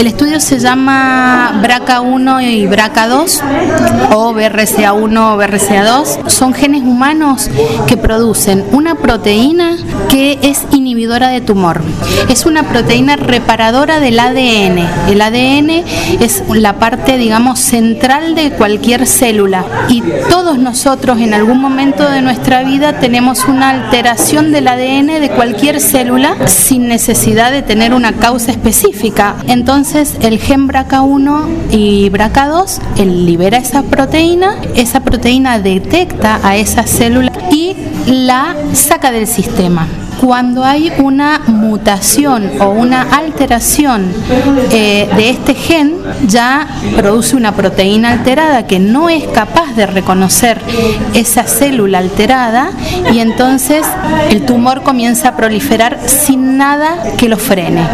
El estudio se llama BRCA1 y BRCA2 o BRCA1 o BRCA2. Son genes humanos que producen una proteína que es inhibidora de tumor. Es una proteína reparadora del ADN. El ADN es la parte, digamos, central de cualquier célula y todos nosotros en algún momento de nuestra vida tenemos una alteración del ADN de cualquier célula sin necesidad de tener una causa específica. Entonces el gen BRCA1 y BRCA2 él libera esa proteína detecta a esa célula y la saca del sistema. Cuando hay una mutación o una alteración de este gen, ya produce una proteína alterada que no es capaz de reconocer esa célula alterada y entonces el tumor comienza a proliferar sin nada que lo frene.